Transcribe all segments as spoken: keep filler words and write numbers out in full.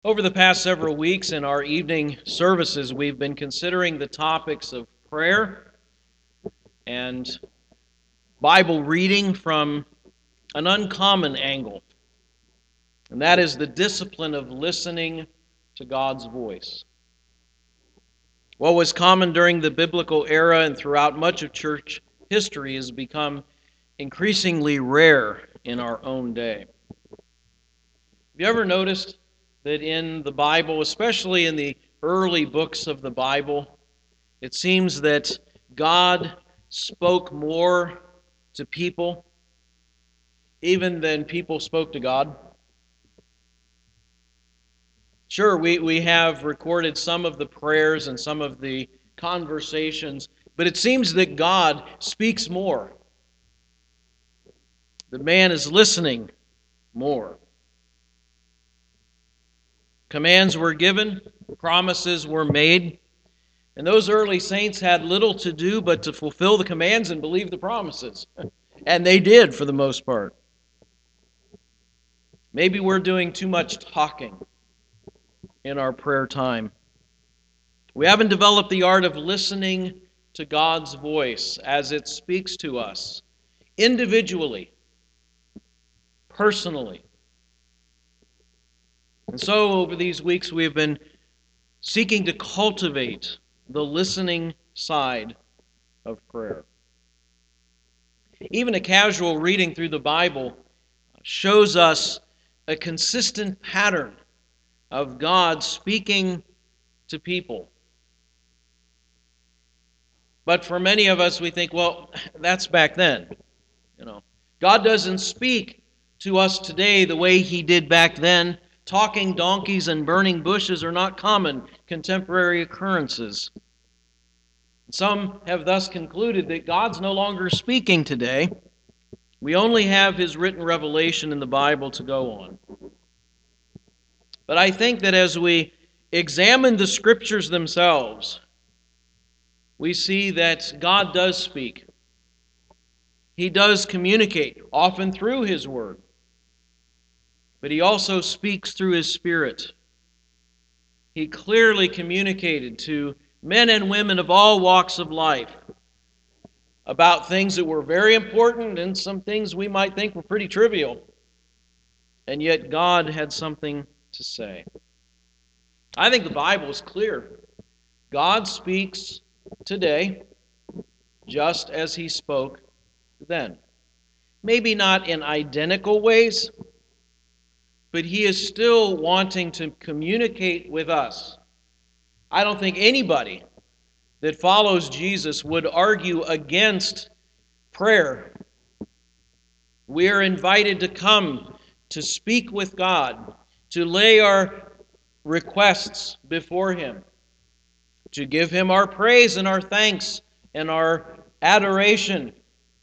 Over the past several weeks in our evening services, we've been considering the topics of prayer and Bible reading from an uncommon angle, and that is the discipline of listening to God's voice. What was common during the biblical era and throughout much of church history has become increasingly rare in our own day. Have you ever noticed that in the Bible, especially in the early books of the Bible, it seems that God spoke more to people even than people spoke to God? Sure, we, we have recorded some of the prayers and some of the conversations, but it seems that God speaks more. The man is listening more. Commands were given, promises were made, and those early saints had little to do but to fulfill the commands and believe the promises. And they did for the most part. Maybe we're doing too much talking in our prayer time. We haven't developed the art of listening to God's voice as it speaks to us individually, personally. And so over these weeks we have been seeking to cultivate the listening side of prayer. Even a casual reading through the Bible shows us a consistent pattern of God speaking to people. But for many of us, we think, well, that's back then. You know, God doesn't speak to us today the way He did back then. Talking donkeys and burning bushes are not common contemporary occurrences. Some have thus concluded that God's no longer speaking today. We only have His written revelation in the Bible to go on. But I think that as we examine the Scriptures themselves, we see that God does speak. He does communicate, often through His Word. But He also speaks through His Spirit. He clearly communicated to men and women of all walks of life about things that were very important and some things we might think were pretty trivial. And yet God had something to say. I think the Bible is clear. God speaks today just as He spoke then. Maybe not in identical ways, but He is still wanting to communicate with us. I don't think anybody that follows Jesus would argue against prayer. We are invited to come to speak with God, to lay our requests before Him, to give Him our praise and our thanks and our adoration.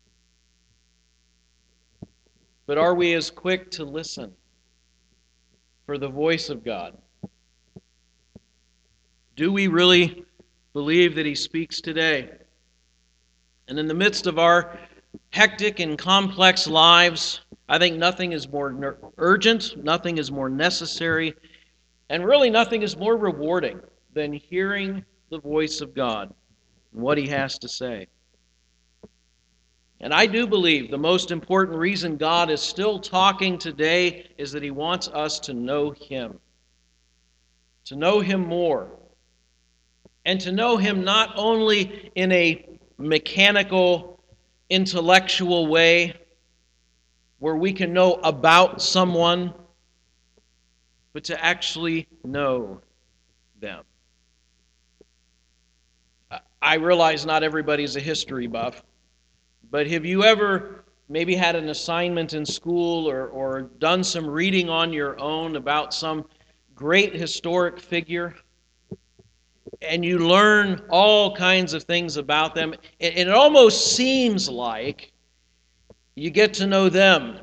But are we as quick to listen for the voice of God? Do we really believe that He speaks today? And in the midst of our hectic and complex lives, I think nothing is more urgent, nothing is more necessary, and really nothing is more rewarding than hearing the voice of God and what He has to say. And I do believe the most important reason God is still talking today is that He wants us to know Him, to know Him more, and to know Him not only in a mechanical, intellectual way where we can know about someone, but to actually know them. I realize not everybody's a history buff, but have you ever maybe had an assignment in school or, or done some reading on your own about some great historic figure? And you learn all kinds of things about them. And it almost seems like you get to know them.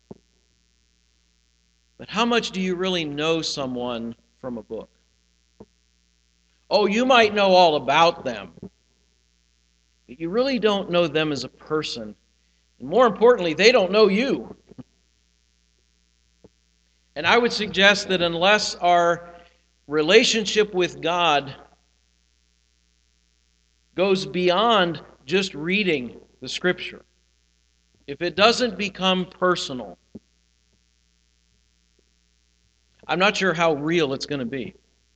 But how much do you really know someone from a book? Oh, you might know all about them, but you really don't know them as a person. And more importantly, they don't know you. And I would suggest that unless our relationship with God goes beyond just reading the Scripture, if it doesn't become personal, I'm not sure how real it's going to be.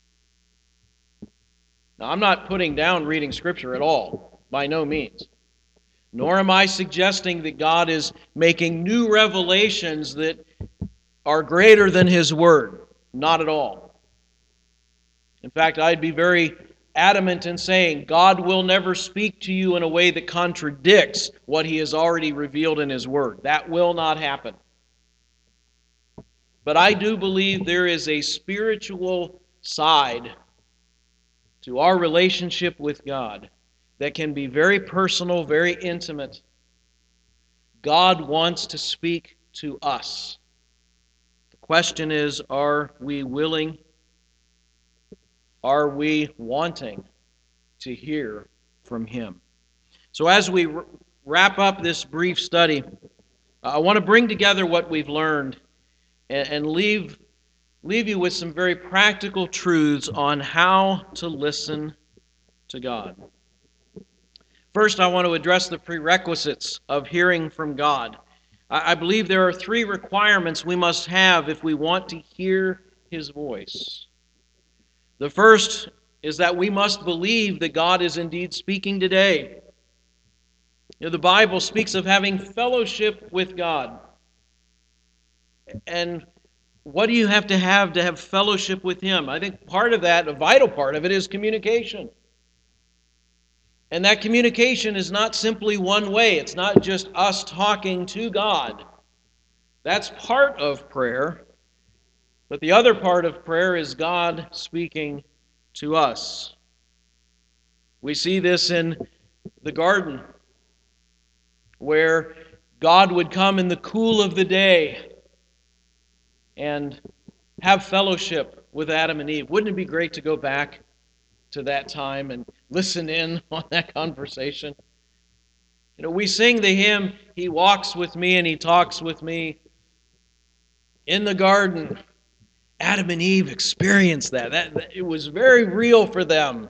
Now, I'm not putting down reading Scripture at all, by no means. Nor am I suggesting that God is making new revelations that are greater than His Word. Not at all. In fact, I'd be very adamant in saying God will never speak to you in a way that contradicts what He has already revealed in His Word. That will not happen. But I do believe there is a spiritual side to our relationship with God that can be very personal, very intimate. God wants to speak to us. The question is, are we willing? Are we wanting to hear from Him? So as we wrap up this brief study, I want to bring together what we've learned and leave, leave you with some very practical truths on how to listen to God. First, I want to address the prerequisites of hearing from God. I believe there are three requirements we must have if we want to hear His voice. The first is that we must believe that God is indeed speaking today. You know, the Bible speaks of having fellowship with God. And what do you have to have to have fellowship with Him? I think part of that, a vital part of it, is communication. And that communication is not simply one way. It's not just us talking to God. That's part of prayer. But the other part of prayer is God speaking to us. We see this in the garden, where God would come in the cool of the day and have fellowship with Adam and Eve. Wouldn't it be great to go back to that time and listen in on that conversation? You know, we sing the hymn, He walks with me and He talks with me. In the garden, Adam and Eve experienced that. That, that. It was very real for them.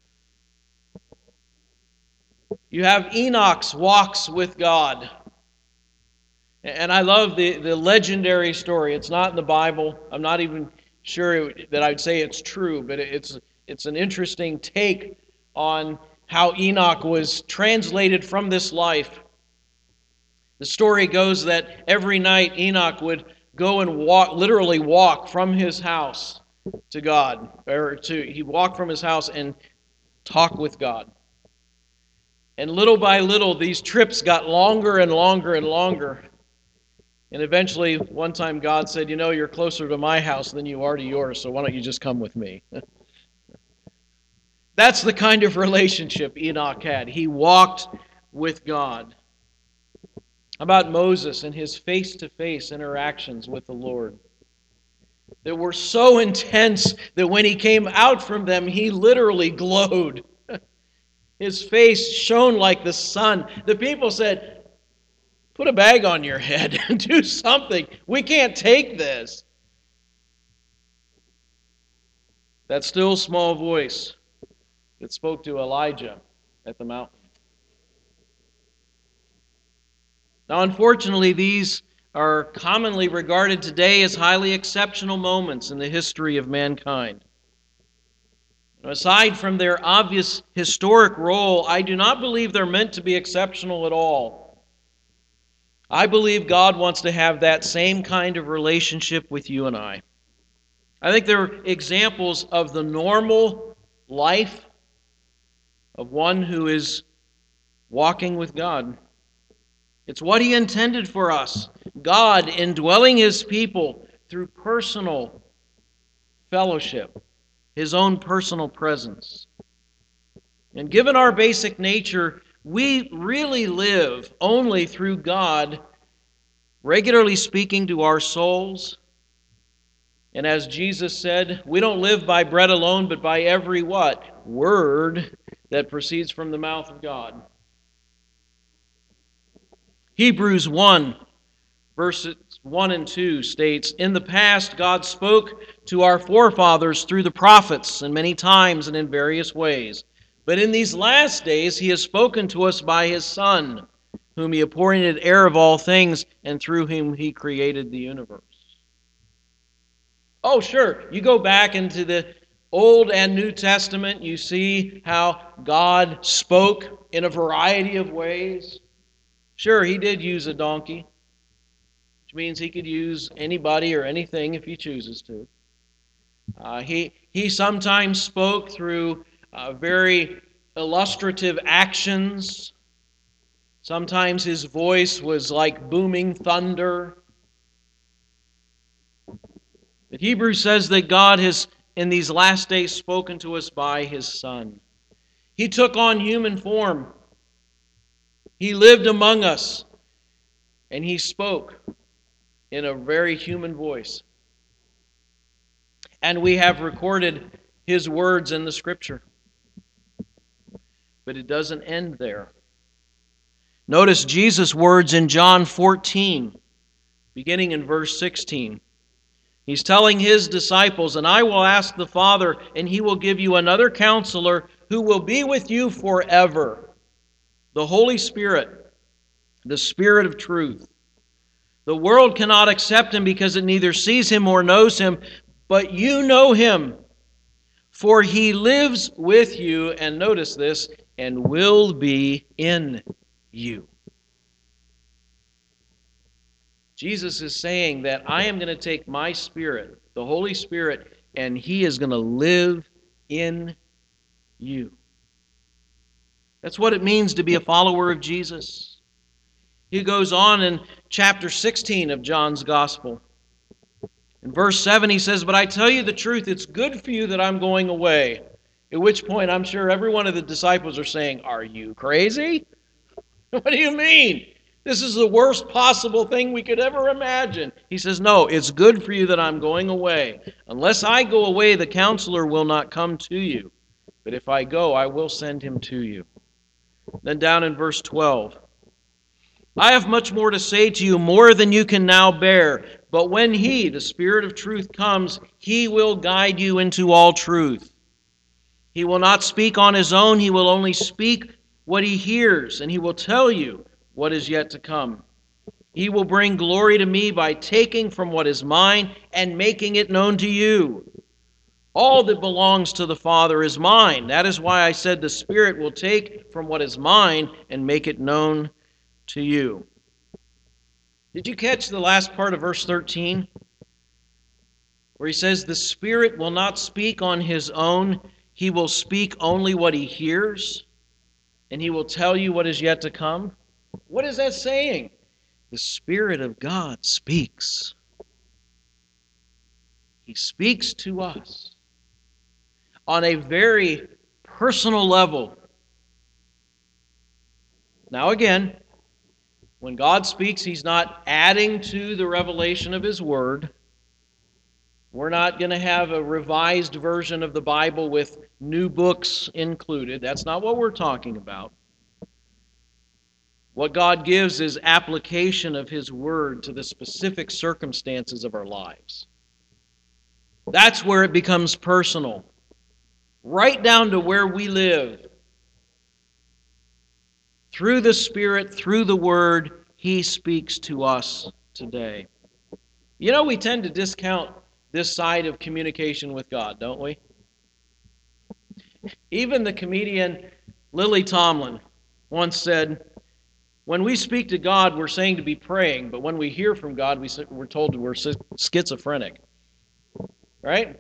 You have Enoch's walks with God. And I love the, the legendary story. It's not in the Bible. I'm not even sure that I'd say it's true, but it's it's an interesting take on how Enoch was translated from this life. The story goes that every night Enoch would go and walk, literally walk from his house to God, or to he walked from his house and talk with God. And little by little, these trips got longer and longer and longer. And eventually, one time God said, you know, you're closer to my house than you are to yours, so why don't you just come with me? That's the kind of relationship Enoch had. He walked with God. How about Moses and his face-to-face interactions with the Lord? That were so intense that when he came out from them, he literally glowed. His face shone like the sun. The people said, put a bag on your head and do something. We can't take this. That still small voice that spoke to Elijah at the mountain. Now, unfortunately, these are commonly regarded today as highly exceptional moments in the history of mankind. Aside from their obvious historic role, I do not believe they're meant to be exceptional at all. I believe God wants to have that same kind of relationship with you and I. I think they're examples of the normal life of one who is walking with God. It's what He intended for us. God indwelling His people through personal fellowship, His own personal presence. And given our basic nature, we really live only through God regularly speaking to our souls. And as Jesus said, we don't live by bread alone, but by every what? Word that proceeds from the mouth of God. Hebrews one, verses, one and two states, "In the past, God spoke to our forefathers through the prophets, and many times and in various ways. But in these last days, He has spoken to us by His Son, whom He appointed heir of all things, and through whom He created the universe." Oh, sure, you go back into the Old and New Testament, you see how God spoke in a variety of ways. Sure, He did use a donkey, which means He could use anybody or anything if He chooses to. Uh, he, he sometimes spoke through uh, very illustrative actions. Sometimes His voice was like booming thunder. But Hebrews says that God has, in these last days, spoken to us by His Son. He took on human form. He lived among us, and He spoke in a very human voice. And we have recorded His words in the Scripture. But it doesn't end there. Notice Jesus' words in John fourteen, beginning in verse sixteen. He's telling His disciples, "And I will ask the Father, and He will give you another counselor who will be with you forever, the Holy Spirit, the Spirit of truth. The world cannot accept Him because it neither sees Him or knows Him, but you know Him, for He lives with you," and notice this, "and will be in you." Jesus is saying that I am going to take my Spirit, the Holy Spirit, and He is going to live in you. That's what it means to be a follower of Jesus. He goes on in chapter sixteen of John's Gospel. In verse seven he says, "But I tell you the truth, it's good for you that I'm going away." At which point I'm sure every one of the disciples are saying, "Are you crazy? What do you mean? This is the worst possible thing we could ever imagine." He says, "No, it's good for you that I'm going away. Unless I go away, the counselor will not come to you. But if I go, I will send him to you." Then down in verse twelve, "I have much more to say to you, more than you can now bear. But when He, the Spirit of truth, comes, He will guide you into all truth. He will not speak on His own. He will only speak what He hears, and He will tell you what is yet to come. He will bring glory to Me by taking from what is mine and making it known to you. All that belongs to the Father is mine. That is why I said the Spirit will take from what is mine and make it known to you." Did you catch the last part of verse thirteen? Where he says, "The Spirit will not speak on His own. He will speak only what He hears, and He will tell you what is yet to come." What is that saying? The Spirit of God speaks. He speaks to us on a very personal level. Now again, when God speaks, He's not adding to the revelation of His Word. We're not going to have a revised version of the Bible with new books included. That's not what we're talking about. What God gives is application of His Word to the specific circumstances of our lives. That's where it becomes personal. Right down to where we live. Through the Spirit, through the Word, He speaks to us today. You know, we tend to discount this side of communication with God, don't we? Even the comedian Lily Tomlin once said, "When we speak to God, we're saying to be praying, but when we hear from God, we're told we're schizophrenic." Right?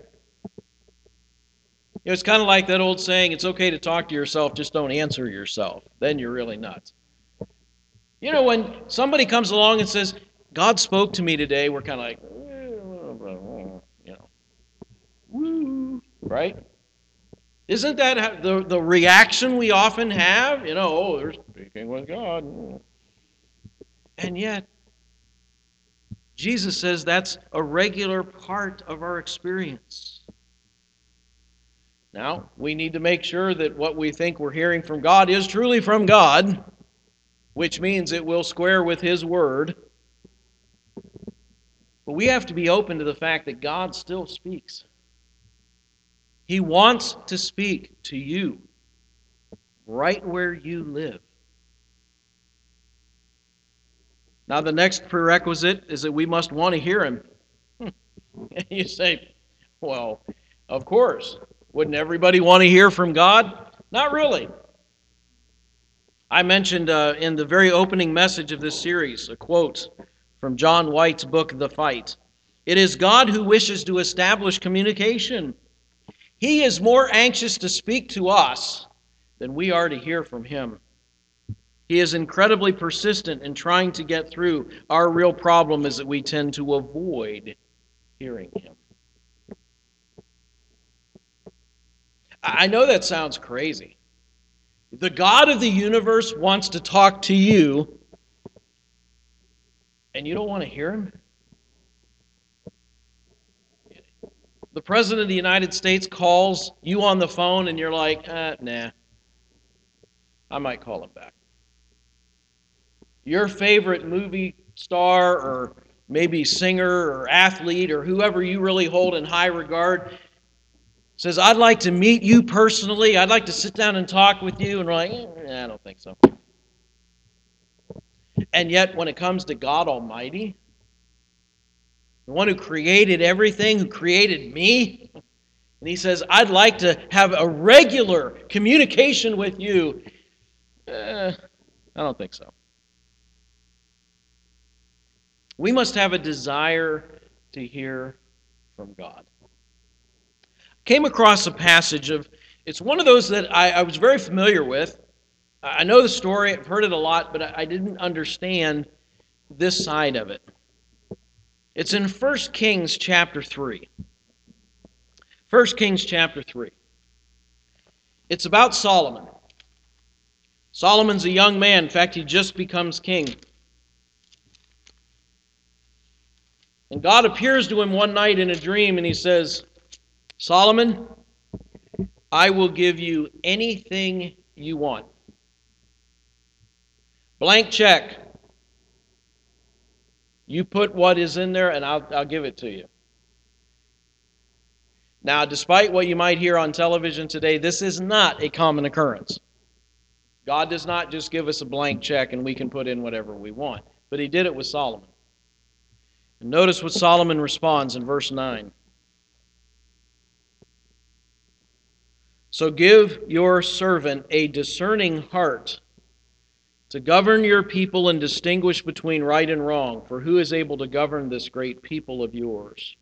It's kind of like that old saying, it's okay to talk to yourself, just don't answer yourself. Then you're really nuts. You know, when somebody comes along and says, "God spoke to me today," we're kind of like, you know, woo, right? Isn't that the, the reaction we often have? You know, oh, they're speaking with God. And yet, Jesus says that's a regular part of our experience. Now, we need to make sure that what we think we're hearing from God is truly from God, which means it will square with His Word. But we have to be open to the fact that God still speaks. He wants to speak to you right where you live. Now, the next prerequisite is that we must want to hear Him. You say, well, of course. Wouldn't everybody want to hear from God? Not really. I mentioned uh, in the very opening message of this series a quote from John White's book, The Fight. It is God who wishes to establish communication. He is more anxious to speak to us than we are to hear from Him. He is incredibly persistent in trying to get through. Our real problem is that we tend to avoid hearing Him. I know that sounds crazy. The God of the universe wants to talk to you, and you don't want to hear Him? The President of the United States calls you on the phone, and you're like, uh, nah, I might call him back. Your favorite movie star or maybe singer or athlete or whoever you really hold in high regard says, I'd like to meet you personally. I'd like to sit down and talk with you. And we're like, eh, I don't think so. And yet, when it comes to God Almighty, the one who created everything, who created me, and He says, I'd like to have a regular communication with you. Eh, I don't think so. We must have a desire to hear from God. Came across a passage of, it's one of those that I, I was very familiar with. I know the story, I've heard it a lot, but I, I didn't understand this side of it. It's in First Kings chapter three. First Kings chapter three. It's about Solomon. Solomon's a young man. In fact, he just becomes king. And God appears to him one night in a dream and He says, Solomon, I will give you anything you want. Blank check. You put what is in there and I'll, I'll give it to you. Now, despite what you might hear on television today, this is not a common occurrence. God does not just give us a blank check and we can put in whatever we want. But He did it with Solomon. And notice what Solomon responds in verse nine. So give your servant a discerning heart to govern your people and distinguish between right and wrong, for who is able to govern this great people of yours?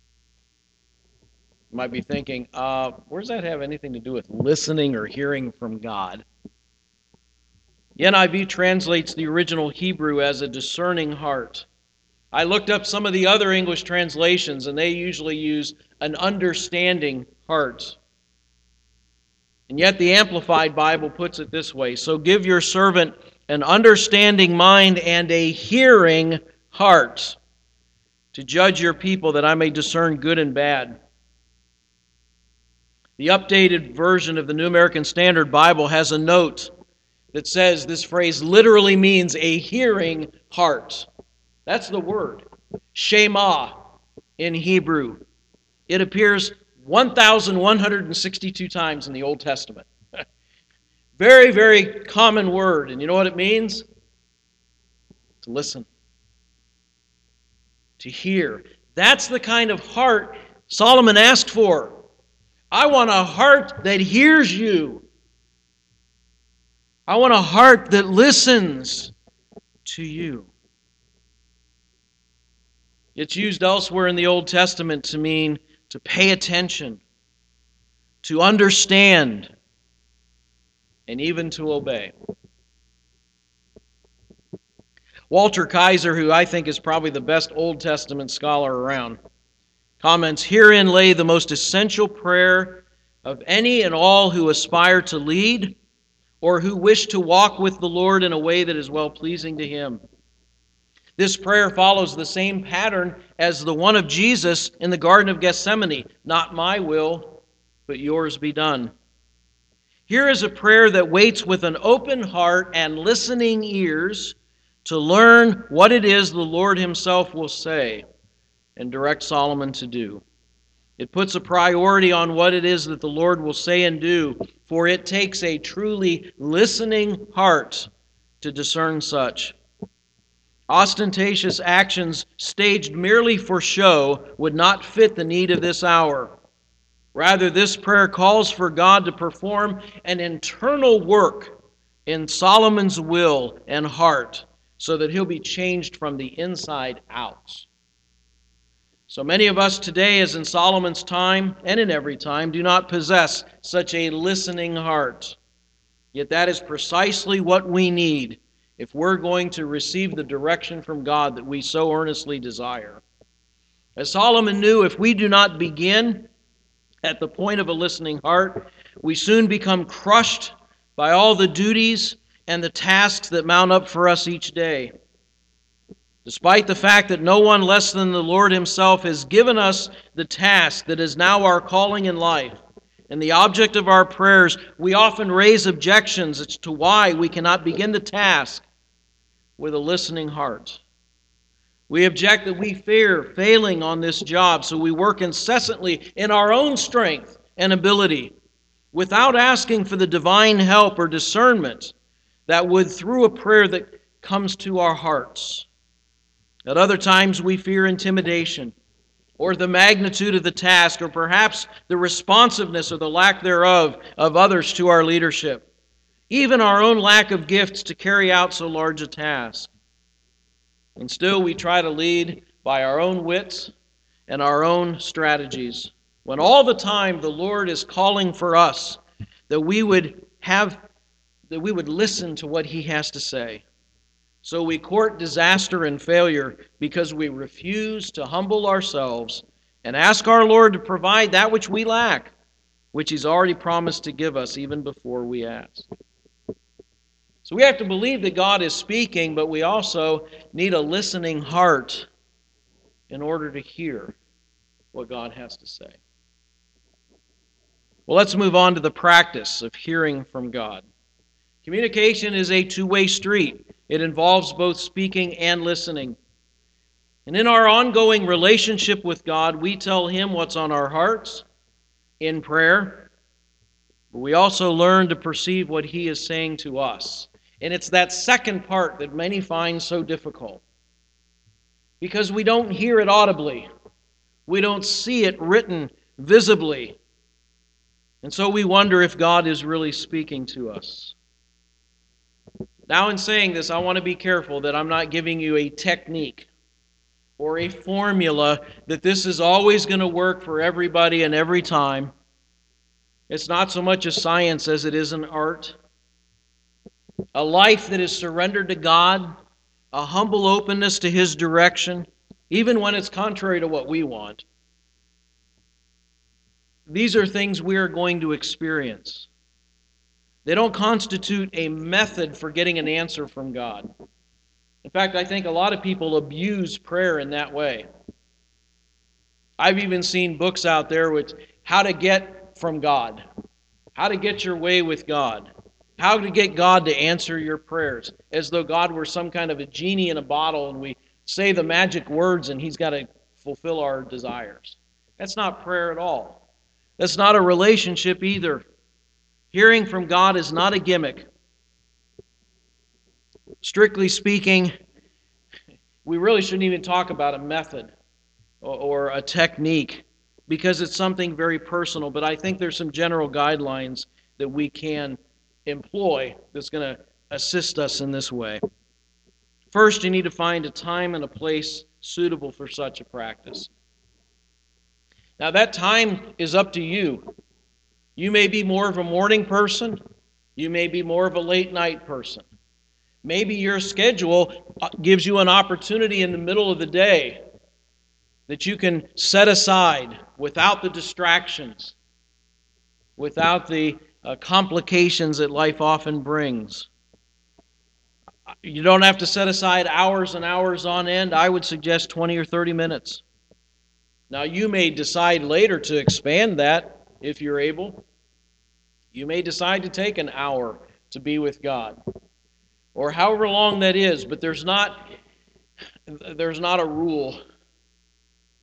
You might be thinking, uh, where does that have anything to do with listening or hearing from God? The N I V translates the original Hebrew as a discerning heart. I looked up some of the other English translations, and they usually use an understanding heart. And yet the Amplified Bible puts it this way, so give your servant an understanding mind and a hearing heart to judge your people that I may discern good and bad. The updated version of the New American Standard Bible has a note that says this phrase literally means a hearing heart. That's the word, Shema, in Hebrew. It appears one thousand one hundred sixty-two times in the Old Testament. Very, very common word. And you know what it means? To listen. To hear. That's the kind of heart Solomon asked for. I want a heart that hears you. I want a heart that listens to you. It's used elsewhere in the Old Testament to mean to pay attention, to understand, and even to obey. Walter Kaiser, who I think is probably the best Old Testament scholar around, comments, herein lay the most essential prayer of any and all who aspire to lead or who wish to walk with the Lord in a way that is well-pleasing to Him. This prayer follows the same pattern as the one of Jesus in the Garden of Gethsemane. Not my will, but yours be done. Here is a prayer that waits with an open heart and listening ears to learn what it is the Lord Himself will say. and direct Solomon to do. It puts a priority on what it is that the Lord will say and do, for it takes a truly listening heart to discern such. Ostentatious actions staged merely for show would not fit the need of this hour. Rather, this prayer calls for God to perform an internal work in Solomon's will and heart so that he'll be changed from the inside out. So many of us today, as in Solomon's time and in every time, do not possess such a listening heart. Yet that is precisely what we need if we're going to receive the direction from God that we so earnestly desire. As Solomon knew, if we do not begin at the point of a listening heart, we soon become crushed by all the duties and the tasks that mount up for us each day. Despite the fact that no one less than the Lord Himself has given us the task that is now our calling in life and the object of our prayers, we often raise objections as to why we cannot begin the task with a listening heart. We object that we fear failing on this job, so we work incessantly in our own strength and ability without asking for the divine help or discernment that would, through a prayer that comes to our hearts. At other times, we fear intimidation or the magnitude of the task, or perhaps the responsiveness or the lack thereof of others to our leadership, even our own lack of gifts to carry out so large a task. And still we try to lead by our own wits and our own strategies, when all the time the Lord is calling for us that we would have, that we would listen to what He has to say. So we court disaster and failure because we refuse to humble ourselves and ask our Lord to provide that which we lack, which He's already promised to give us even before we ask. So we have to believe that God is speaking, but we also need a listening heart in order to hear what God has to say. Well, let's move on to the practice of hearing from God. Communication is a two-way street. It involves both speaking and listening. And in our ongoing relationship with God, we tell Him what's on our hearts in prayer, but we also learn to perceive what He is saying to us. And it's that second part that many find so difficult, because we don't hear it audibly. We don't see it written visibly. And so we wonder if God is really speaking to us. Now, in saying this, I want to be careful that I'm not giving you a technique or a formula that this is always going to work for everybody and every time. It's not so much a science as it is an art. A life that is surrendered to God, a humble openness to His direction, even when it's contrary to what we want. These are things we are going to experience. They don't constitute a method for getting an answer from God. In fact, I think a lot of people abuse prayer in that way. I've even seen books out there with how to get from God, how to get your way with God, how to get God to answer your prayers, as though God were some kind of a genie in a bottle and we say the magic words and He's got to fulfill our desires. That's not prayer at all. That's not a relationship either. Hearing from God is not a gimmick. Strictly speaking, we really shouldn't even talk about a method or a technique because it's something very personal, but I think there's some general guidelines that we can employ that's going to assist us in this way. First, you need to find a time and a place suitable for such a practice. Now, that time is up to you. You may be more of a morning person. You may be more of a late night person. Maybe your schedule gives you an opportunity in the middle of the day that you can set aside without the distractions, without the uh, complications that life often brings. You don't have to set aside hours and hours on end. I would suggest twenty or thirty minutes. Now, you may decide later to expand that if you're able. You may decide to take an hour to be with God, or however long that is, but there's not, there's not a rule.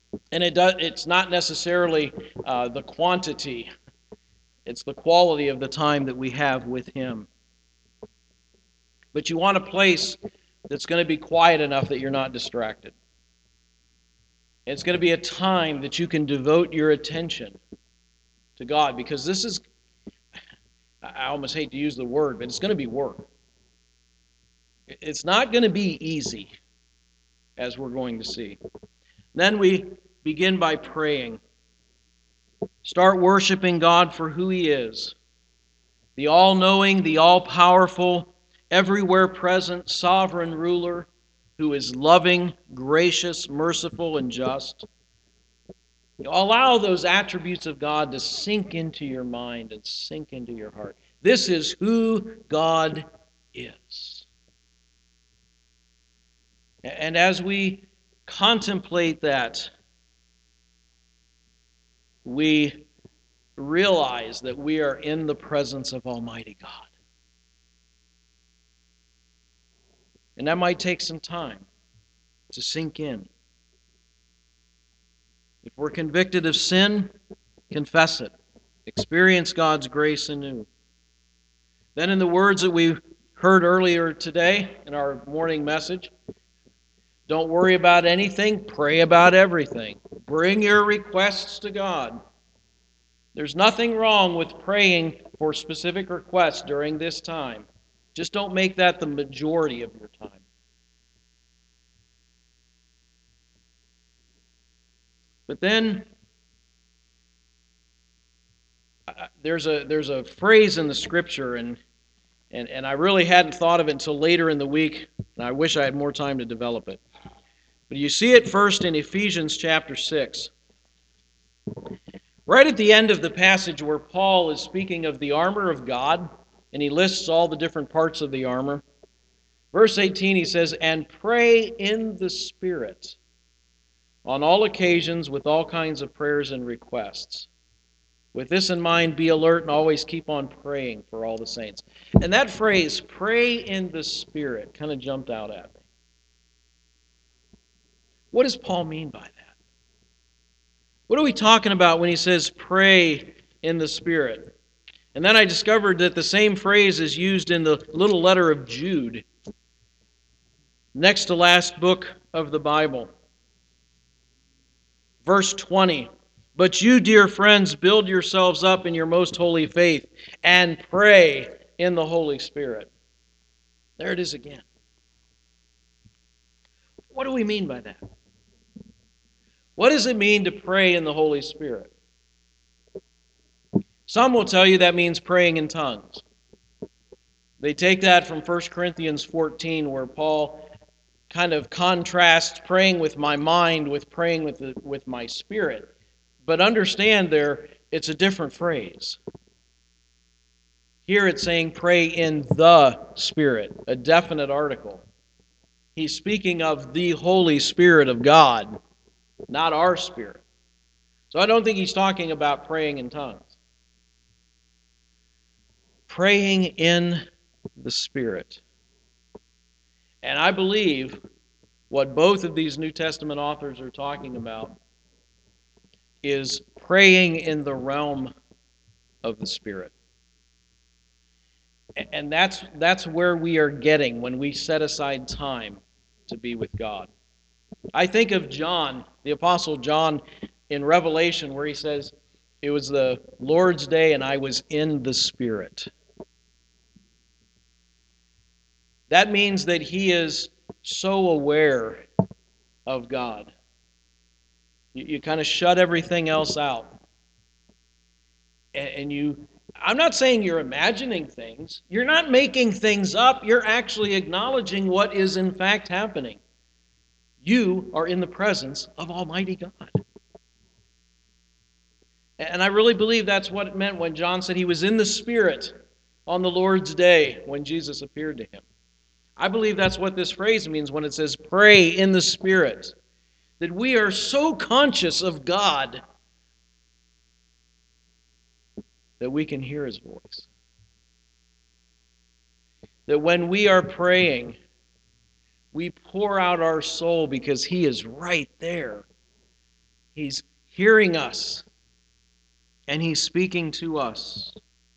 And it does, it's not necessarily uh, the quantity, it's the quality of the time that we have with Him. But you want a place that's going to be quiet enough that you're not distracted. It's going to be a time that you can devote your attention to God, because this is, I almost hate to use the word, but it's going to be work. It's not going to be easy, as we're going to see. Then we begin by praying. Start worshiping God for who He is. The all-knowing, the all-powerful, everywhere present, sovereign ruler who is loving, gracious, merciful, and just. You allow those attributes of God to sink into your mind and sink into your heart. This is who God is. And as we contemplate that, we realize that we are in the presence of Almighty God. And that might take some time to sink in. If we're convicted of sin, confess it. Experience God's grace anew. Then in the words that we heard earlier today in our morning message, don't worry about anything, pray about everything. Bring your requests to God. There's nothing wrong with praying for specific requests during this time. Just don't make that the majority of your time. But then uh, there's a there's a phrase in the Scripture, and and and I really hadn't thought of it until later in the week, and I wish I had more time to develop it. But you see it first in Ephesians chapter six. Right at the end of the passage where Paul is speaking of the armor of God, and he lists all the different parts of the armor. Verse eighteen, he says, "And pray in the Spirit, on all occasions with all kinds of prayers and requests. With this in mind, be alert and always keep on praying for all the saints." And that phrase, pray in the Spirit, kind of jumped out at me. What does Paul mean by that? What are we talking about when he says pray in the Spirit? And then I discovered that the same phrase is used in the little letter of Jude, next to last book of the Bible. Verse twenty, "But you, dear friends, build yourselves up in your most holy faith and pray in the Holy Spirit." There it is again. What do we mean by that? What does it mean to pray in the Holy Spirit? Some will tell you that means praying in tongues. They take that from First Corinthians fourteen, where Paul kind of contrasts praying with my mind with praying with the, with my spirit. But understand there, it's a different phrase. Here it's saying pray in the Spirit, a definite article. He's speaking of the Holy Spirit of God, not our spirit. So I don't think he's talking about praying in tongues. Praying in the Spirit. And I believe what both of these New Testament authors are talking about is praying in the realm of the Spirit. And that's that's where we are getting when we set aside time to be with God. I think of John, the Apostle John, in Revelation, where he says, "It was the Lord's day and I was in the Spirit." That means that he is so aware of God. You, you kind of shut everything else out. And, and you, I'm not saying you're imagining things. You're not making things up. You're actually acknowledging what is in fact happening. You are in the presence of Almighty God. And I really believe that's what it meant when John said he was in the Spirit on the Lord's day when Jesus appeared to him. I believe that's what this phrase means when it says pray in the Spirit. That we are so conscious of God that we can hear His voice. That when we are praying, we pour out our soul because He is right there. He's hearing us, and He's speaking to us.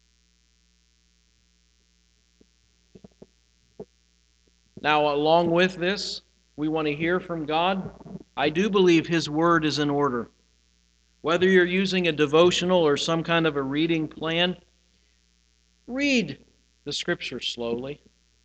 Now, along with this, we want to hear from God. I do believe His Word is in order. Whether you're using a devotional or some kind of a reading plan, read the Scripture slowly.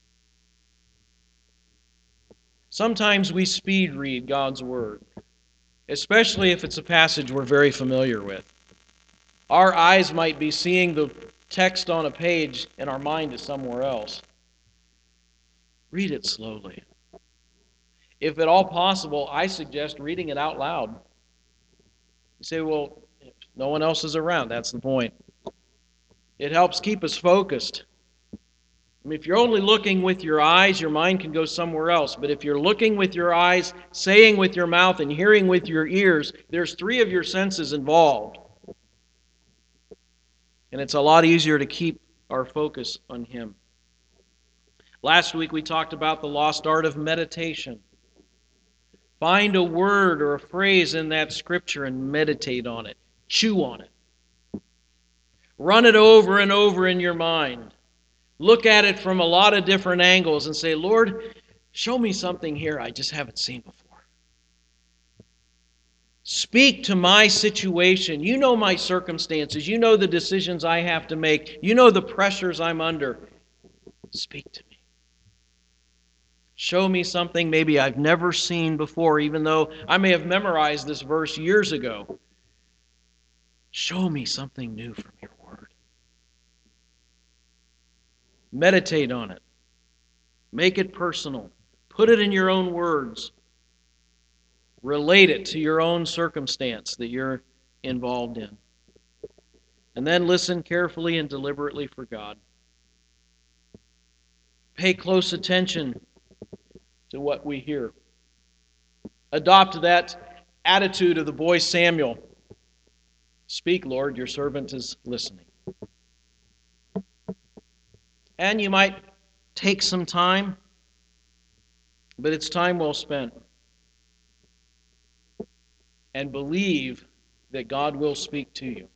Sometimes we speed read God's Word, especially if it's a passage we're very familiar with. Our eyes might be seeing the text on a page and our mind is somewhere else. Read it slowly. If at all possible, I suggest reading it out loud. You say, well, if no one else is around. That's the point. It helps keep us focused. I mean, if you're only looking with your eyes, your mind can go somewhere else. But if you're looking with your eyes, saying with your mouth, and hearing with your ears, there's three of your senses involved. And it's a lot easier to keep our focus on Him. Last week we talked about the lost art of meditation. Find a word or a phrase in that Scripture and meditate on it. Chew on it. Run it over and over in your mind. Look at it from a lot of different angles and say, Lord, show me something here I just haven't seen before. Speak to my situation. You know my circumstances. You know the decisions I have to make. You know the pressures I'm under. Speak to me. Show me something maybe I've never seen before, even though I may have memorized this verse years ago. Show me something new from your word. Meditate on it. Make it personal. Put it in your own words. Relate it to your own circumstance that you're involved in. And then listen carefully and deliberately for God. Pay close attention to what we hear. Adopt that attitude of the boy Samuel. Speak, Lord, your servant is listening. And you might take some time, but it's time well spent. And believe that God will speak to you.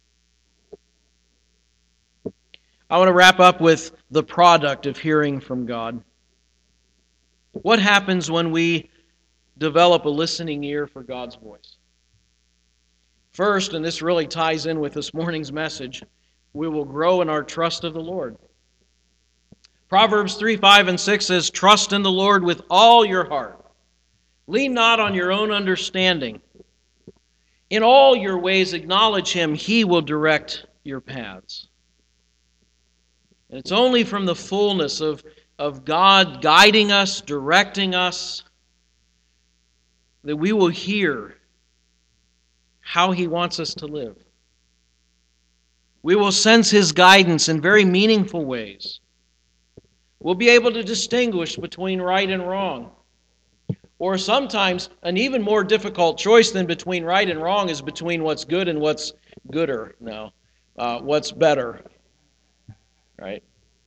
I want to wrap up with the product of hearing from God. What happens when we develop a listening ear for God's voice? First, and this really ties in with this morning's message, we will grow in our trust of the Lord. Proverbs three, five, and six says, trust in the Lord with all your heart. Lean not on your own understanding. In all your ways acknowledge Him. He will direct your paths. And it's only from the fullness of, of God guiding us, directing us, that we will hear how He wants us to live. We will sense His guidance in very meaningful ways. We'll be able to distinguish between right and wrong. Or sometimes an even more difficult choice than between right and wrong is between what's good and what's gooder. No, uh, what's better. Right?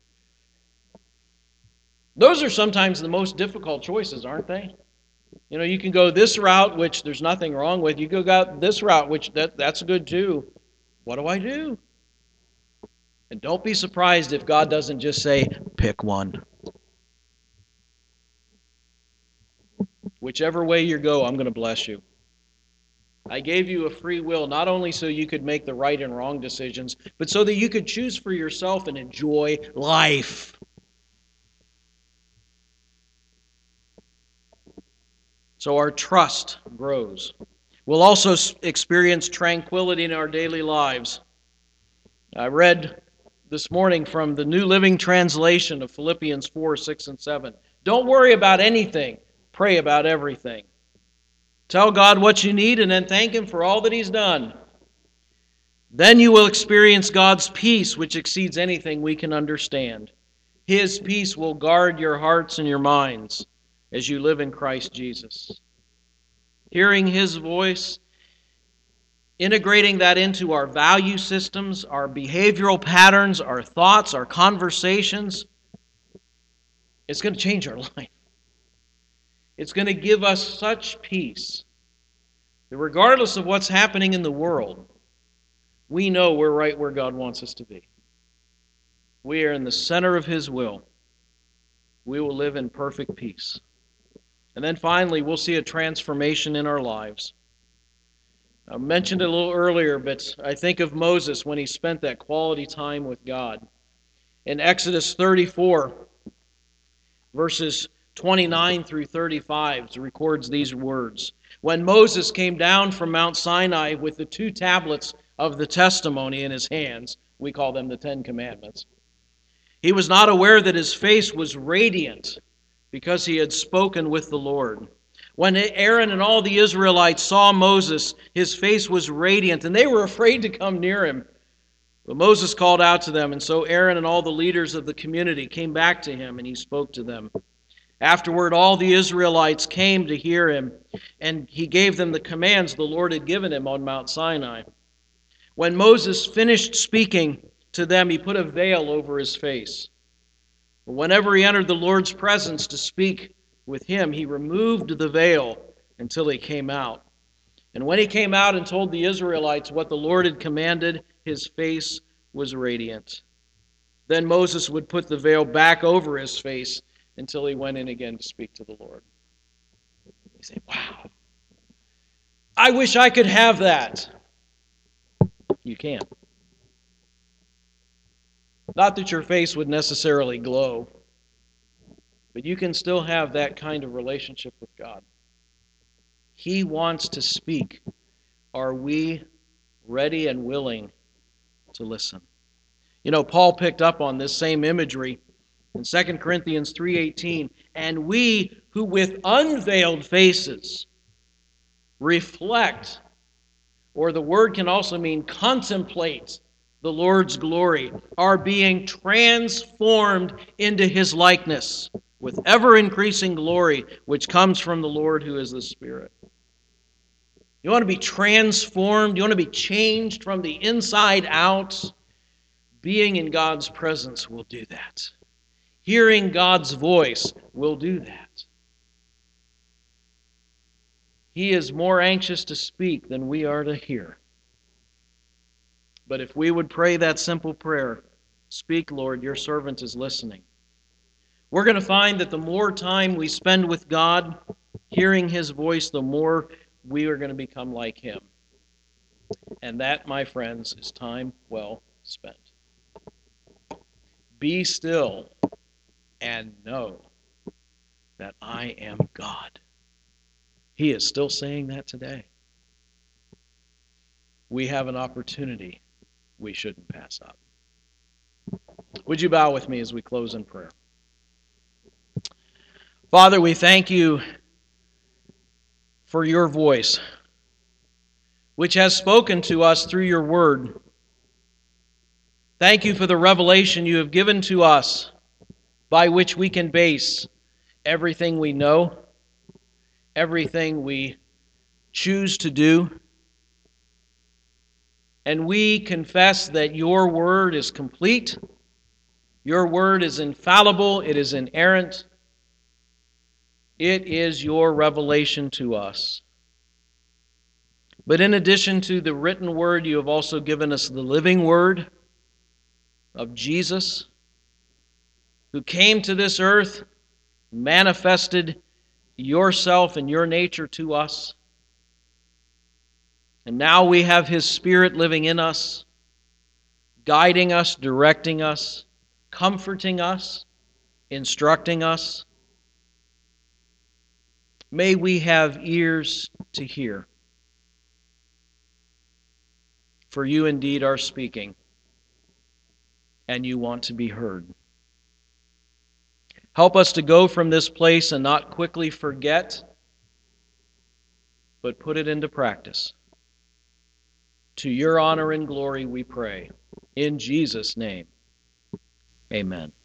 Those are sometimes the most difficult choices, aren't they? You know, you can go this route, which there's nothing wrong with. You can go this route, which that, that's good too. What do I do? And don't be surprised if God doesn't just say, pick one. Whichever way you go, I'm going to bless you. I gave you a free will, not only so you could make the right and wrong decisions, but so that you could choose for yourself and enjoy life. So our trust grows. We'll also experience tranquility in our daily lives. I read this morning from the New Living Translation of Philippians four, six, and seven. Don't worry about anything. Pray about everything. Tell God what you need and then thank Him for all that He's done. Then you will experience God's peace, which exceeds anything we can understand. His peace will guard your hearts and your minds as you live in Christ Jesus. Hearing His voice, integrating that into our value systems, our behavioral patterns, our thoughts, our conversations, it's going to change our life. It's going to give us such peace. that regardless of what's happening in the world, we know we're right where God wants us to be. We are in the center of His will. We will live in perfect peace. And then finally, we'll see a transformation in our lives. I mentioned it a little earlier, but I think of Moses when he spent that quality time with God. In Exodus thirty-four, verses twenty-nine through thirty-five, it records these words. When Moses came down from Mount Sinai with the two tablets of the testimony in his hands, we call them the Ten Commandments, he was not aware that his face was radiant because he had spoken with the Lord. When Aaron and all the Israelites saw Moses, his face was radiant, and they were afraid to come near him. But Moses called out to them, and so Aaron and all the leaders of the community came back to him, and he spoke to them. Afterward, all the Israelites came to hear him, and he gave them the commands the Lord had given him on Mount Sinai. When Moses finished speaking to them, he put a veil over his face. But whenever he entered the Lord's presence to speak with him, he removed the veil until he came out. And when he came out and told the Israelites what the Lord had commanded, his face was radiant. Then Moses would put the veil back over his face until he went in again to speak to the Lord. You say, wow, I wish I could have that. You can. Not that your face would necessarily glow, but you can still have that kind of relationship with God. He wants to speak. Are we ready and willing to listen? You know, Paul picked up on this same imagery in Second Corinthians three eighteen. And we who with unveiled faces reflect, or the word can also mean contemplate, the Lord's glory, are being transformed into His likeness with ever-increasing glory, which comes from the Lord who is the Spirit. You want to be transformed? You want to be changed from the inside out? Being in God's presence will do that. Hearing God's voice will do that. He is more anxious to speak than we are to hear. But if we would pray that simple prayer, speak, Lord, your servant is listening, we're going to find that the more time we spend with God, hearing His voice, the more we are going to become like Him. And that, my friends, is time well spent. Be still and know that I am God. He is still saying that today. We have an opportunity we shouldn't pass up. Would you bow with me as we close in prayer? Father, we thank you for your voice, which has spoken to us through your word. Thank you for the revelation you have given to us by which we can base everything we know, everything we choose to do. And we confess that your word is complete, your word is infallible, it is inerrant, it is your revelation to us. But in addition to the written word, you have also given us the living word of Jesus, who came to this earth, manifested yourself and your nature to us. And now we have His Spirit living in us, guiding us, directing us, comforting us, instructing us. May we have ears to hear. For you indeed are speaking, and you want to be heard. Help us to go from this place and not quickly forget, but put it into practice. To your honor and glory we pray. In Jesus' name, amen.